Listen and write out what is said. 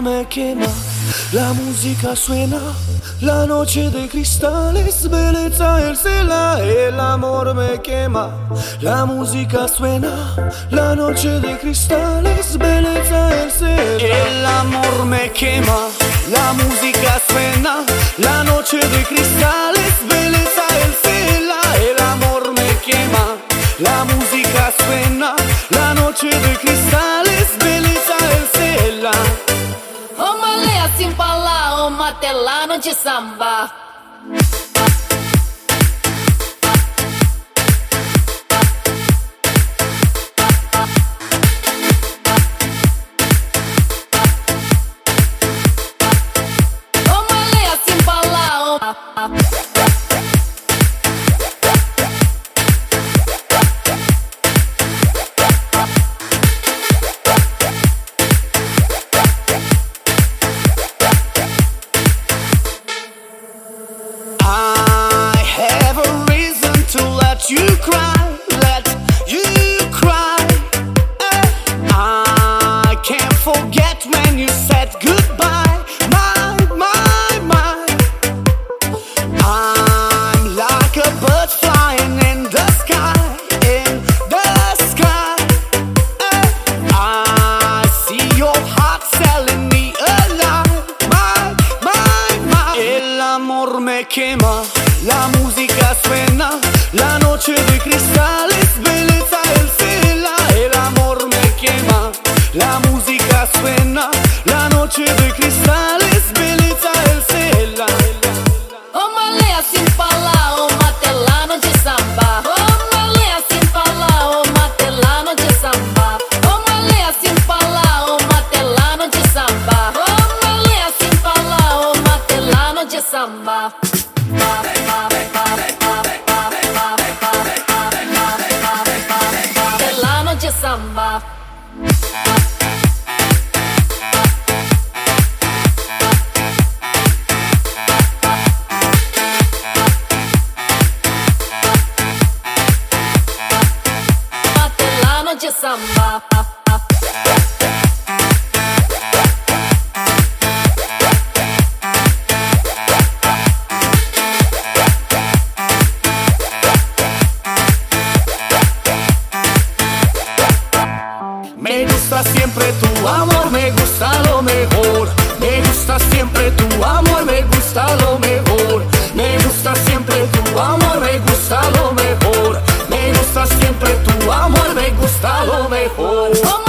me quema, la música suena, la noche de cristales, belleza el cielo, el amor me quema, la música suena, la noche de cristales, belleza el cielo, el amor me quema, la música suena, la noche de cristales, belleza el cielo, el amor me quema, la música suena, la noche de cristales, belleza el cielo. Uma leia sem falar, uma telano de samba. Uma leia sem falar, I have a reason to let you cry, let you cry. I can't forget when you said goodbye, my. I'm like a bird flying in the sky, in the sky. I see your heart telling me a lie, my. El amor me quema, la música suena, la noche de cristales, belleza el cielo, el amor me quema, la música suena, la noche de cristales, belleza el cielo. uma leia sem falar, uma telano de samba. Uma leia sem falar, uma telano de samba. Uma leia sem falar, uma telano de samba. Uma leia sem falar, uma telano de samba. Telano de samba. Telano de samba. Me gusta siempre tu amor, me gusta lo mejor. Me gusta siempre tu amor, me gusta lo mejor. Me gusta siempre tu amor, me gusta lo mejor. Me gusta siempre tu amor, me gusta lo mejor.